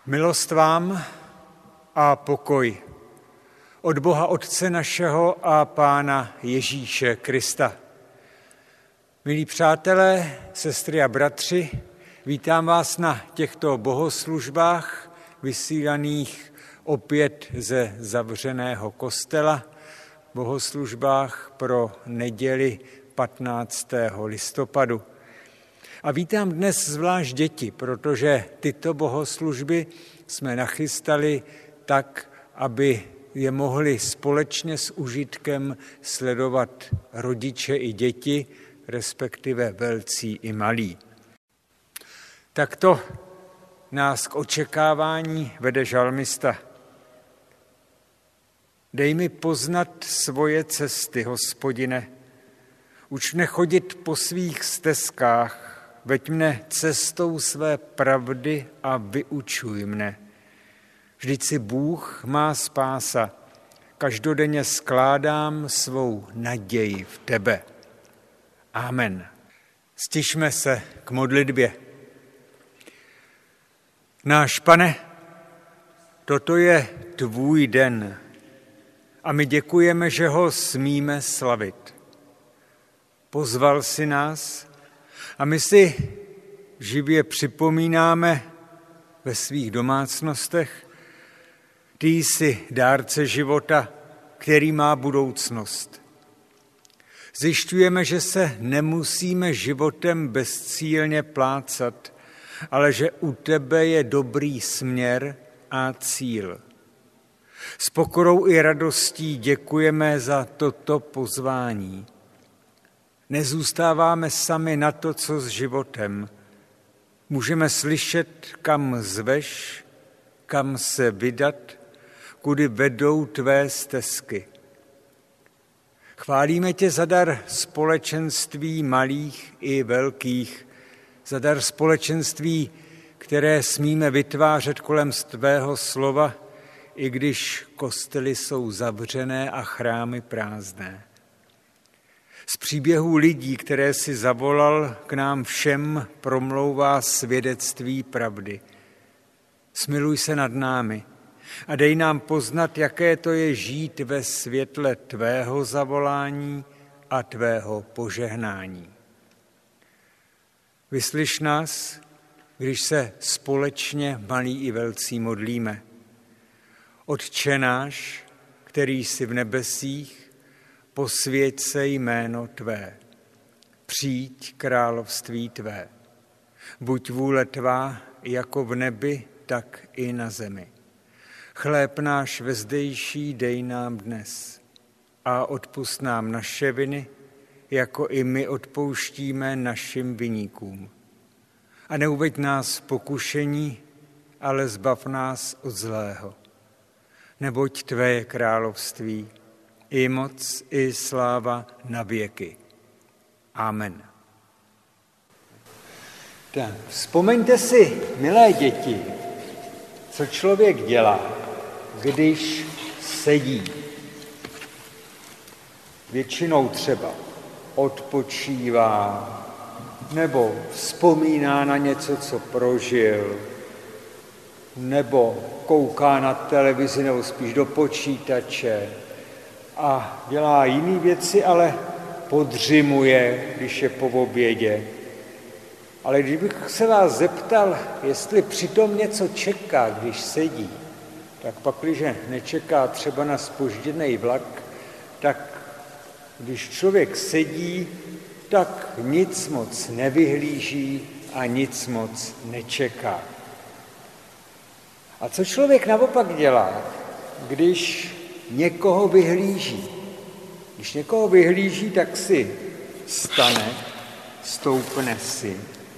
Milost vám a pokoj od Boha Otce našeho a Pána Ježíše Krista. Milí přátelé, sestry a bratři, vítám vás na těchto bohoslužbách, vysílaných opět ze zavřeného kostela, bohoslužbách pro neděli 15. listopadu. A vítám dnes zvlášť děti, protože tyto bohoslužby jsme nachystali tak, aby je mohli společně s užitkem sledovat rodiče i děti, respektive velcí i malí. Takto nás k očekávání vede žalmista. Dej mi poznat svoje cesty, Hospodine, uč mne chodit po svých stezkách, veď mne cestou své pravdy a vyučuj mne. Vždyť si Bůh má spása, každodenně skládám svou naději v tebe. Amen. Stišme se k modlitbě. Náš Pane, toto je tvůj den a my děkujeme, že ho smíme slavit. Pozval si nás a my si živě připomínáme ve svých domácnostech, ty jsi dárce života, který má budoucnost. Zjišťujeme, že se nemusíme životem bezcílně plácat, ale že u tebe je dobrý směr a cíl. S pokorou i radostí děkujeme za toto pozvání. Nezůstáváme sami na to, co s životem. Můžeme slyšet, kam zveš, kam se vydat, kudy vedou tvé stezky. Chválíme tě za dar společenství malých i velkých, za dar společenství, které smíme vytvářet kolem tvého slova, i když kostely jsou zavřené a chrámy prázdné. Z příběhů lidí, které si zavolal, k nám všem promlouvá svědectví pravdy. Smiluj se nad námi a dej nám poznat, jaké to je žít ve světle tvého zavolání a tvého požehnání. Vyslyš nás, když se společně malí i velcí modlíme. Otče náš, který jsi v nebesích, posvěť se jméno tvé, přijď království tvé. Buď vůle tvá jako v nebi, tak i na zemi. Chléb náš vezdejší dej nám dnes a odpusť nám naše viny, jako i my odpouštíme našim viníkům. A neuveď nás v pokušení, ale zbav nás od zlého. Neboť tvé je království, i moc, i sláva na věky. Amen. Tak, vzpomeňte si, milé děti, co člověk dělá, když sedí. Většinou třeba odpočívá, nebo vzpomíná na něco, co prožil, nebo kouká na televizi, nebo spíš do počítače a dělá jiné věci, ale podřimuje, když je po obědě. Ale kdybych se vás zeptal, jestli přitom něco čeká, když sedí, tak pak, když nečeká třeba na zpožděný vlak, tak když člověk sedí, tak nic moc nevyhlíží a nic moc nečeká. A co člověk naopak dělá, když někoho vyhlíží? Když někoho vyhlíží, tak si vstane, stoupne si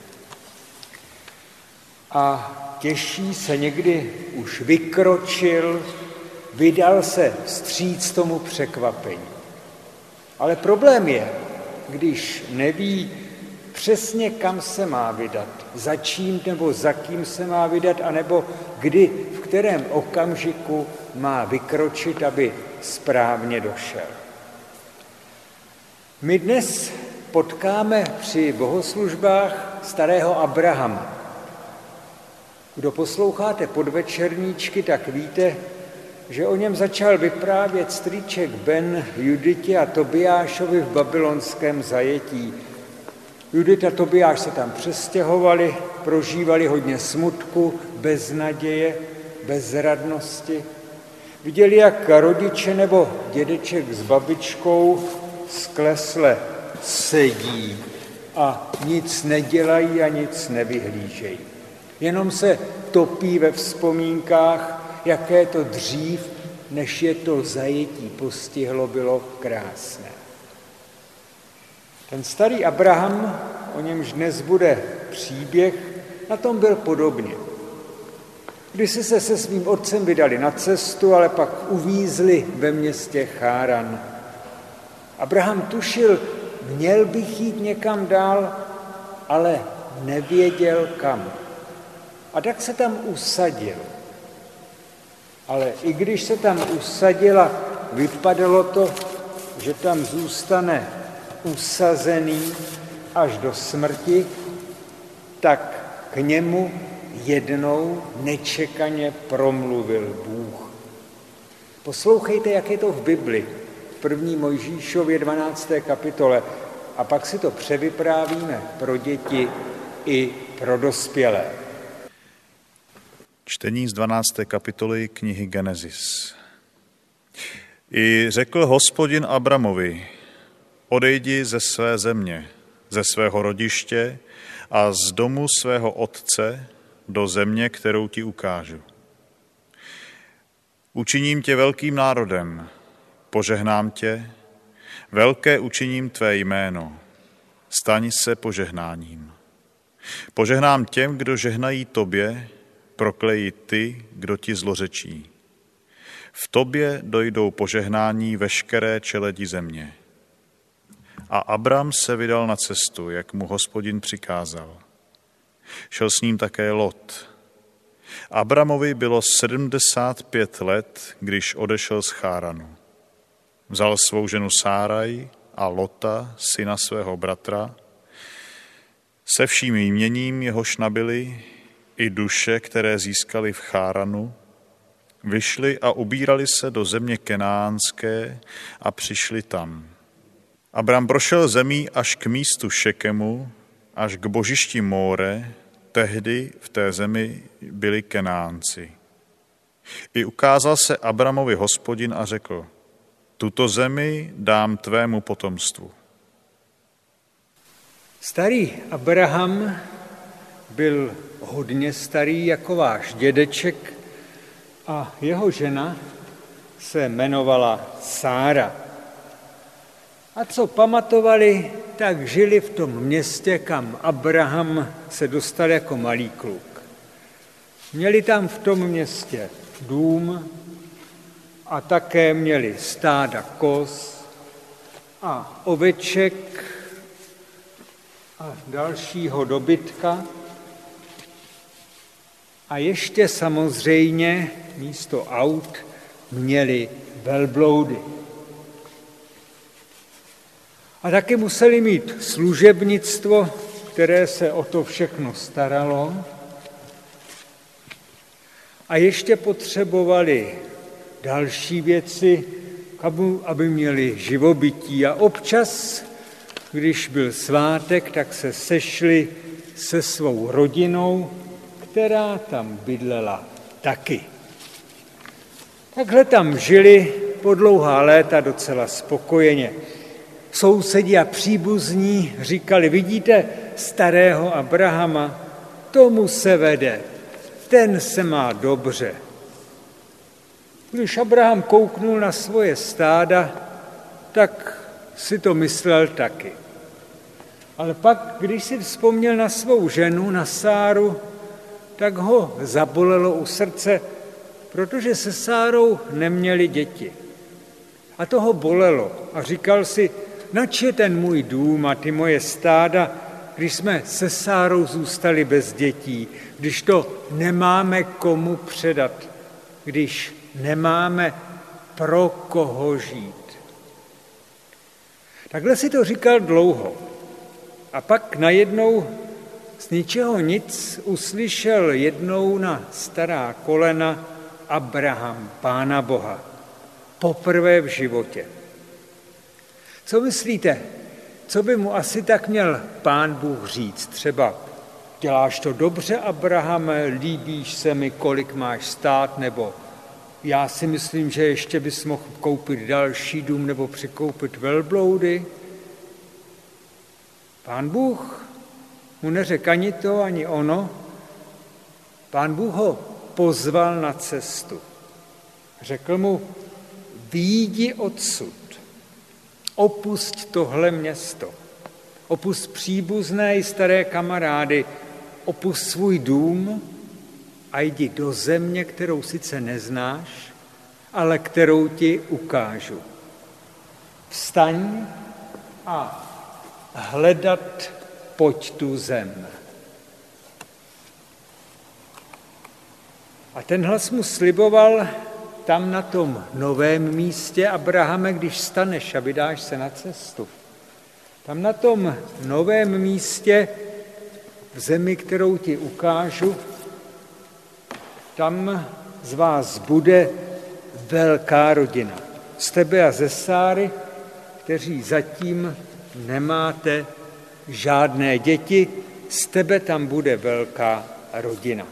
a těší se, někdy už vykročil, vydal se vstříc tomu překvapení. Ale problém je, když neví přesně, kam se má vydat, za čím nebo za kým se má vydat, anebo kdy, v kterém okamžiku má vykročit, aby správně došel. My dnes potkáme při bohoslužbách starého Abrahama. Kdo posloucháte podvečerníčky, tak víte, že o něm začal vyprávět strýček Ben Juditě a Tobiášovi v babylonském zajetí. Judita a Tobiáš se tam přestěhovali, prožívali hodně smutku, beznaděje, bezradnosti. Viděli, jak rodiče nebo dědeček s babičkou sklesle sedí a nic nedělají a nic nevyhlížejí. Jenom se topí ve vzpomínkách, jaké to dřív, než je to zajetí postihlo, bylo krásné. Ten starý Abraham, o němž dnes bude příběh, na tom byl podobně. Kdysi se svým otcem vydali na cestu, ale pak uvízli ve městě Cháran. Abraham tušil, měl bych jít někam dál, ale nevěděl kam. A tak se tam usadil. Ale i když se tam usadil a vypadalo to, že tam zůstane usazený až do smrti, tak k němu jednou nečekaně promluvil Bůh. Poslouchejte, jak je to v Bibli, v 1. Mojžíšově 12. kapitole, a pak si to převyprávíme pro děti i pro dospělé. Čtení z 12. kapitoly knihy Genesis. I řekl Hospodin Abramovi, odejdi ze své země, ze svého rodiště a z domu svého otce do země, kterou ti ukážu. Učiním tě velkým národem, požehnám tě, velké učiním tvé jméno, staň se požehnáním. Požehnám těm, kdo žehnají tobě, proklejí ty, kdo ti zlořečí. V tobě dojdou požehnání veškeré čeledi země. A Abram se vydal na cestu, jak mu Hospodin přikázal. Šel s ním také Lot. Abramovi bylo 75 let, když odešel z Cháranu. Vzal svou ženu Sáraj a Lota, syna svého bratra, se vším jměním, jehož nabili, i duše, které získali v Cháranu, vyšli a ubírali se do země kenánské a přišli tam. Abram prošel zemí až k místu Šekemu, až k božišti Móre, tehdy v té zemi byli Kenánci. I ukázal se Abramovi Hospodin a řekl, tuto zemi dám tvému potomstvu. Starý Abraham byl hodně starý jako váš dědeček a jeho žena se jmenovala Sára. A co pamatovali, tak žili v tom městě, kam Abraham se dostal jako malý kluk. Měli tam v tom městě dům a také měli stáda koz a oveček a dalšího dobytka. A ještě samozřejmě místo aut měli velbloudy. A taky museli mít služebnictvo, které se o to všechno staralo. A ještě potřebovali další věci, aby měli živobytí. A občas, když byl svátek, tak se sešli se svou rodinou, která tam bydlela taky. Takhle tam žili po dlouhá léta docela spokojeně. Sousedi a příbuzní říkali, vidíte starého Abrahama, tomu se vede, ten se má dobře. Když Abraham kouknul na svoje stáda, tak si to myslel taky. Ale pak, když si vzpomněl na svou ženu, na Sáru, tak ho zabolelo u srdce, protože se Sárou neměli děti. A to ho bolelo a říkal si, nač je ten můj dům a ty moje stáda, když jsme se Sárou zůstali bez dětí, když to nemáme komu předat, když nemáme pro koho žít. Takhle si to říkal dlouho. A pak najednou z ničeho nic uslyšel jednou na stará kolena Abraham, Pána Boha, poprvé v životě. Co myslíte, co by mu asi tak měl Pán Bůh říct? Třeba, děláš to dobře, Abrahame, líbíš se mi, kolik máš stát, nebo já si myslím, že ještě bys mohl koupit další dům nebo přikoupit velbloudy. Pán Bůh mu neřekl ani to, ani ono. Pán Bůh ho pozval na cestu. Řekl mu, vyjdi odsud, opusť tohle město, opusť příbuzné i staré kamarády, opusť svůj dům a jdi do země, kterou sice neznáš, ale kterou ti ukážu. Vstaň a hledat pojď tu zem. A ten hlas mu sliboval tam na tom novém místě, Abrahame, když staneš a vydáš se na cestu. Tam na tom novém místě, v zemi, kterou ti ukážu, tam z vás bude velká rodina. Z tebe a ze Sáry, kteří zatím nemáte žádné děti, z tebe tam bude velká rodina.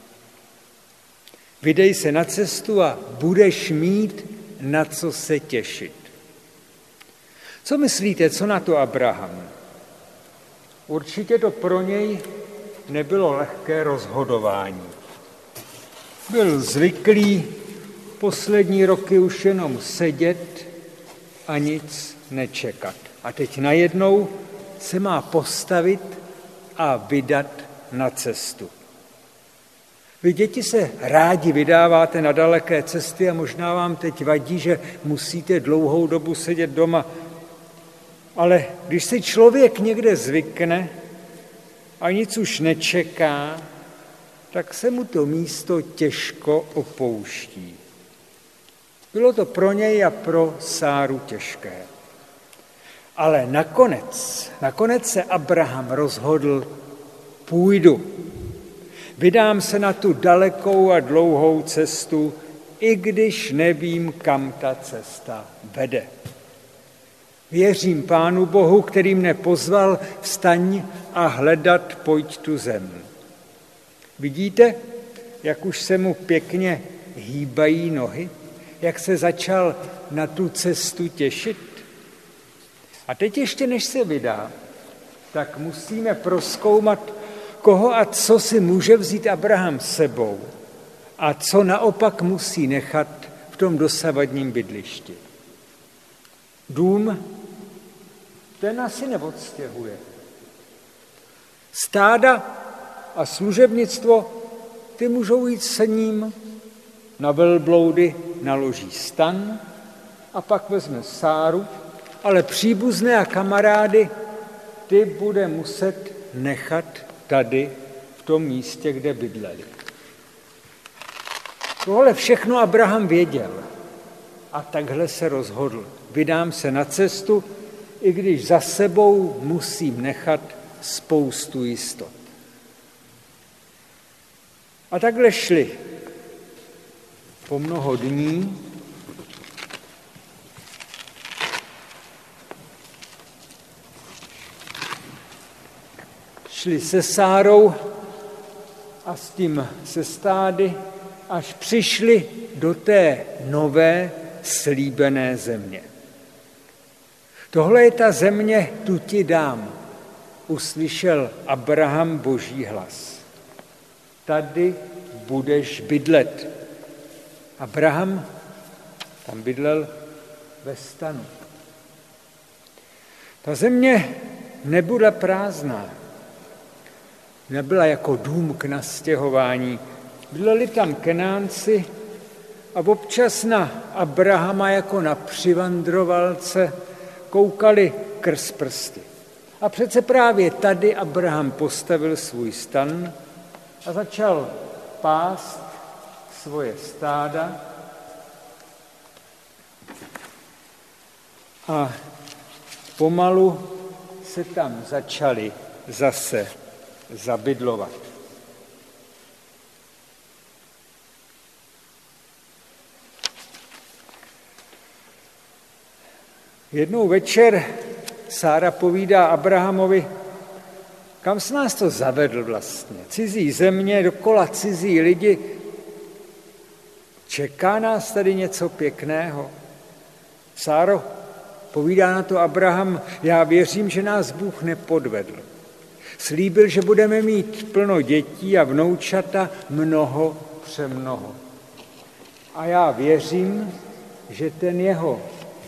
Vydej se na cestu a budeš mít na co se těšit. Co myslíte, co na to Abraham? Určitě to pro něj nebylo lehké rozhodování. Byl zvyklý poslední roky už jenom sedět a nic nečekat. A teď najednou se má postavit a vydat na cestu. Vy děti se rádi vydáváte na daleké cesty a možná vám teď vadí, že musíte dlouhou dobu sedět doma. Ale když si člověk někde zvykne a nic už nečeká, tak se mu to místo těžko opouští. Bylo to pro něj a pro Sáru těžké. Ale nakonec se Abraham rozhodl, půjdu. Vydám se na tu dalekou a dlouhou cestu, i když nevím, kam ta cesta vede. Věřím Pánu Bohu, který mne pozval, vstaň a hledat pojď tu zem. Vidíte, jak už se mu pěkně hýbají nohy? Jak se začal na tu cestu těšit? A teď ještě než se vydá, tak musíme prozkoumat, koho a co si může vzít Abraham sebou a co naopak musí nechat v tom dosavadním bydlišti. Dům, ten asi neodstěhuje. Stáda a služebnictvo, ty můžou jít s ním, na velbloudy naloží stan a pak vezme Sáru, ale příbuzné a kamarády, ty bude muset nechat tady v tom místě, kde bydleli. Tohle všechno Abraham věděl a takhle se rozhodl. Vydám se na cestu, i když za sebou musím nechat spoustu jistot. A takhle šli po mnoho dní. Šli se Sárou a s tím se stády, až přišli do té nové slíbené země. Tohle je ta země, tu ti dám, uslyšel Abraham Boží hlas. Tady budeš bydlet. Abraham tam bydlel ve stanu. Ta země nebyla prázdná. Nebyla jako dům k nastěhování. Bydleli tam Kenánci a občas na Abrahama jako na přivandrovalce koukali krz prsty. A přece právě tady Abraham postavil svůj stan a začal pást svoje stáda a pomalu se tam začali zase zabydlovat. Jednou večer Sára povídá Abrahamovi, kam jsi nás to zavedl vlastně. Cizí země, dokola cizí lidi. Čeká nás tady něco pěkného? Sáro, povídá na to Abraham, já věřím, že nás Bůh nepodvedl. Slíbil, že budeme mít plno dětí a vnoučata mnoho přemnoho. A já věřím, že ten jeho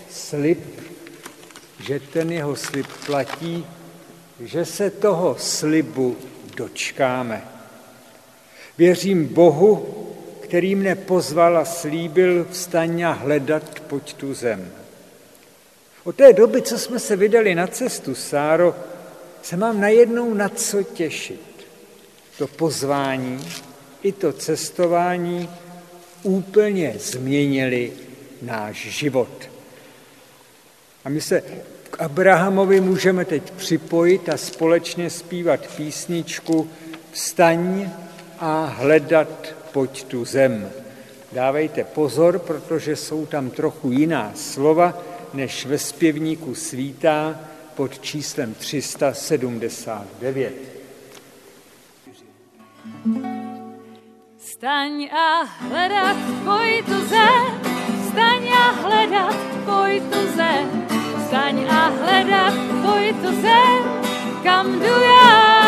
slib platí, že se toho slibu dočkáme. Věřím Bohu, který mne pozval a slíbil, vstaň a hledat, pojď tu zem. Od té doby, co jsme se vydali na cestu, Sáro, se mám najednou na co těšit. To pozvání i to cestování úplně změnili náš život. A my se k Abrahamovi můžeme teď připojit a společně zpívat písničku Vstaň a hledat, pojď tu zem. Dávejte pozor, protože jsou tam trochu jiná slova, než ve zpěvníku Svítá pod číslem 379. Vstaň a hledat, pojď tu zem, vstaň a hledat, pojď tu zem, vstaň a hledat, pojď tu zem, kam jdu já.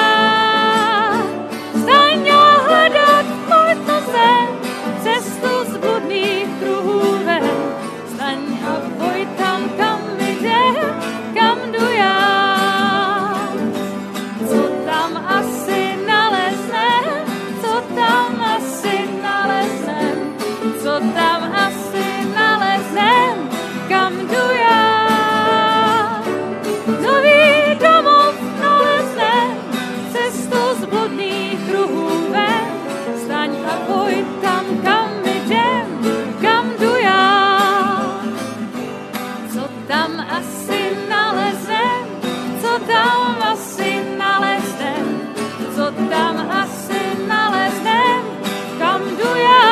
Vstaň a hledat, pojď tu zem, cestu z bludných kruhů ven, vstaň a pojď tam, kam jdem, kam jdu já. Co tam asi naleznem, co tam asi naleznem, co tam asi naleznem, kam jdu já. Nový domov naleznem, cestu z bludných kruhů ven, vstaň a pojď tam, kam jdem, kam jdu já. Co tam asi nalezem, co tam asi nalezem, co tam asi nalezem, kam jdu já.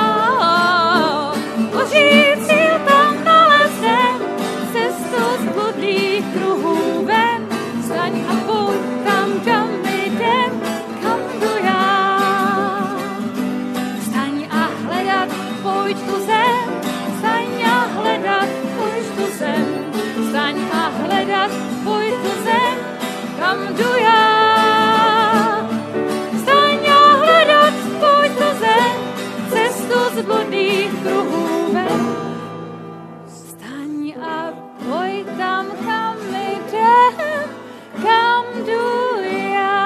Boží cíl tam nalezem, cestu z bludných kruhů ven, vstaň a pojď tam, kam jdem, kam jdu já. Vstaň a hledat, pojď tu zem, vstaň a hledat, pojď tu zem, vstaň a hledat, pojď tu zem, kam jdu já. Vstaň a hledat, pojď tu zem, cestu z bludných kruhů ven. Vstaň a pojď tam, kam jdem, kam jdu já.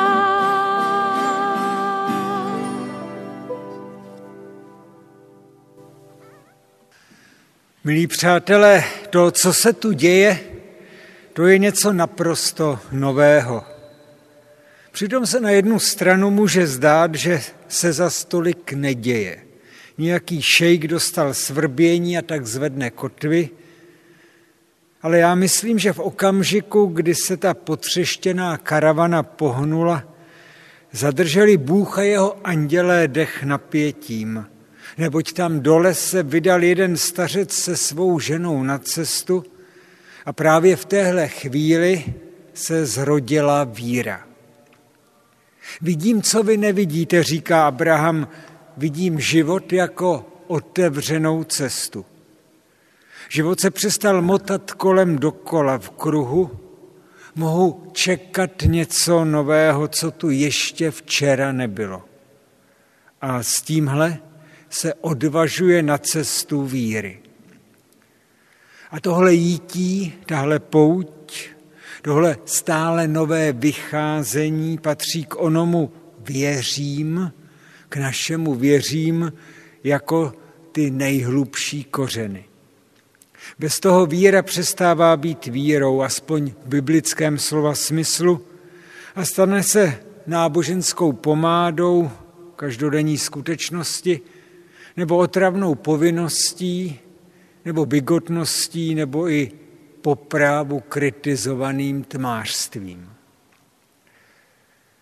Milí přátelé, to, co se tu děje, to je něco naprosto nového. Přitom se na jednu stranu může zdát, že se zas tolik neděje. Nějaký šejk dostal svrbění a tak zvedne kotvy, ale já myslím, že v okamžiku, kdy se ta potřeštěná karavana pohnula, zadrželi Bůh a jeho andělé dech napětím, neboť tam dole se vydal jeden stařec se svou ženou na cestu a právě v téhle chvíli se zrodila víra. Vidím, co vy nevidíte, říká Abraham, vidím život jako otevřenou cestu. Život se přestal motat kolem dokola v kruhu, mohu čekat něco nového, co tu ještě včera nebylo. A s tímhle se odvažuje na cestu víry. A tohle jítí, tahle pouť, tohle stále nové vycházení patří k onomu věřím, k našemu věřím jako ty nejhlubší kořeny. Bez toho víra přestává být vírou, aspoň v biblickém slova smyslu, a stane se náboženskou pomádou každodenní skutečnosti, nebo otravnou povinností, nebo bigotností, nebo i po právu kritizovaným tmářstvím.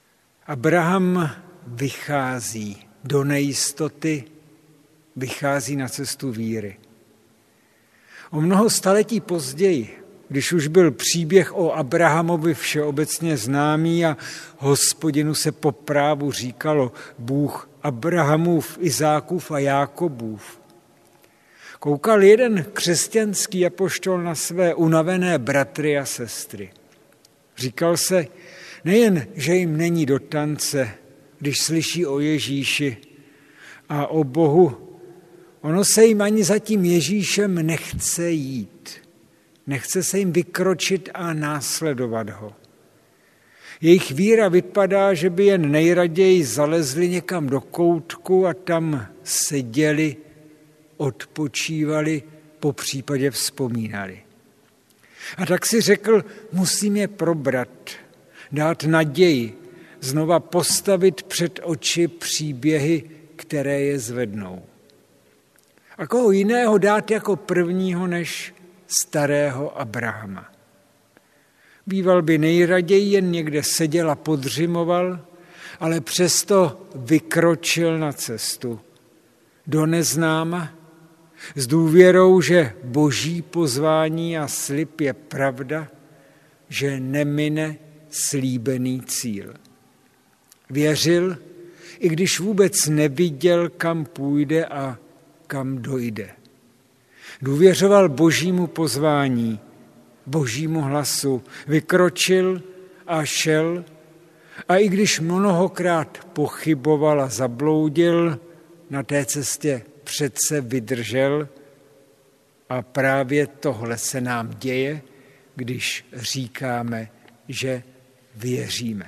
Abraham vychází do nejistoty, vychází na cestu víry. O mnoho staletí později, když už byl příběh o Abrahamovi všeobecně známý a Hospodinu se po právu říkalo Bůh Abrahamův, Izákův a Jákobův, koukal jeden křesťanský apoštol na své unavené bratry a sestry. Říkal se, nejen, že jim není do tance, když slyší o Ježíši a o Bohu, ono se jim ani za tím Ježíšem nechce jít. Nechce se jim vykročit a následovat ho. Jejich víra vypadá, že by jen nejraději zalezli někam do koutku a tam seděli, odpočívali, popřípadě vzpomínali. A tak si řekl, musím je probrat, dát naději, znova postavit před oči příběhy, které je zvednou. A koho jiného dát jako prvního než starého Abrahama. Býval by nejraději jen někde seděl a podřimoval, ale přesto vykročil na cestu do neznáma s důvěrou, že boží pozvání a slib je pravda, že nemine slíbený cíl. Věřil, i když vůbec neviděl, kam půjde a kam dojde. Důvěřoval božímu pozvání, božímu hlasu, vykročil a šel, a i když mnohokrát pochyboval a zabloudil, na té cestě přece vydržel. A právě tohle se nám děje, když říkáme, že věříme.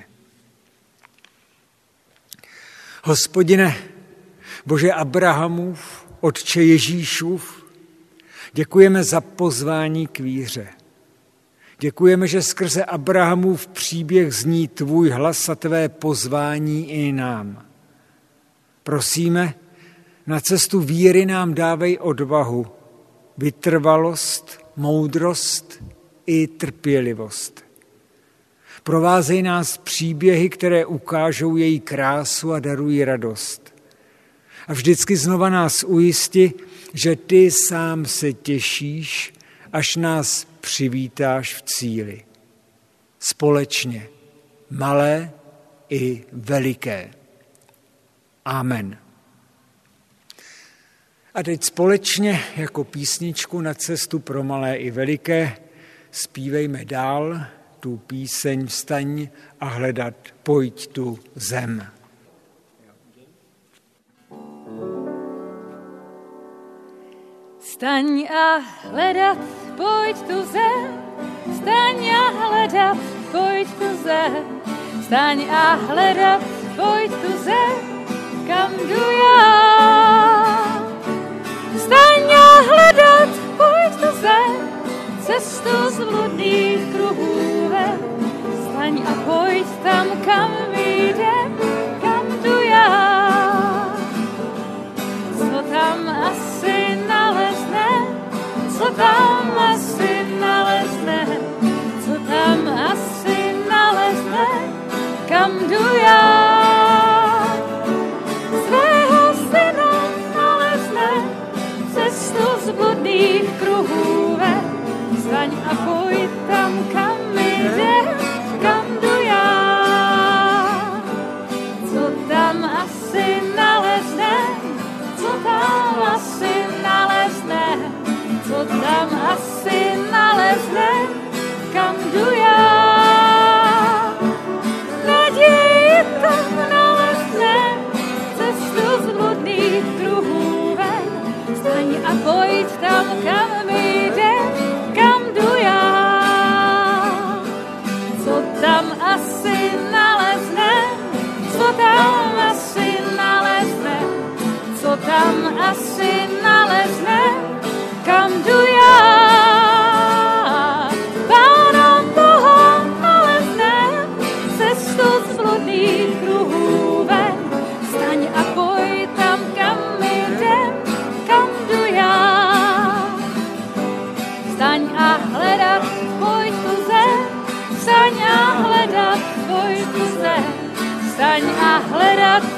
Hospodine, Bože Abrahamův, Otče Ježíšův, děkujeme za pozvání k víře. Děkujeme, že skrze Abrahamův příběh zní tvůj hlas a tvé pozvání i nám. Prosíme, na cestu víry nám dávej odvahu, vytrvalost, moudrost i trpělivost. Provázej nás příběhy, které ukážou její krásu a darují radost. A vždycky znova nás ujisti, že ty sám se těšíš, až nás přivítáš v cíli. Společně, malé i veliké. Amen. A teď společně jako písničku na cestu pro malé i veliké zpívejme dál tu píseň Vstaň a hledat, pojď tu zem. Vstaň a hledat, pojď tu zem, vstaň a hledat, pojď tu zem, vstaň a hledat, pojď tu zem, kam jdu já. Vstaň a hledat, pojď tu zem, cestu z bludných kruhů ven, vstaň a pojď tam, kam jdem, kam jdu já. Co tam asi nalezne, co tam asi nalezne, co tam asi nalezne, kam jdu já. Svého syna nalezne, cestu z bludných kruhů ven, vstaň a pojď tam, kam jdem, kam jdu já. Co tam asi nalezne, co tam asi nalezne, co tam asi nalezne, kam jdu já. Naději tam nalezne, cestu z bludných kruhů ven, vstaň a pojď tam, kam jdem, kam jdu já. Co tam asi nalezne, co tam asi nalezne, co tam asi nalezne, kam jdu já. Pána Boha nalezne, cestu z bludných kruhů ven, vstaň a pojď tam, kam jdem, kam jdu já. Vstaň a hledat, pojď tu zem, vstaň a hledat, pojď tu zem, vstaň staň a hledat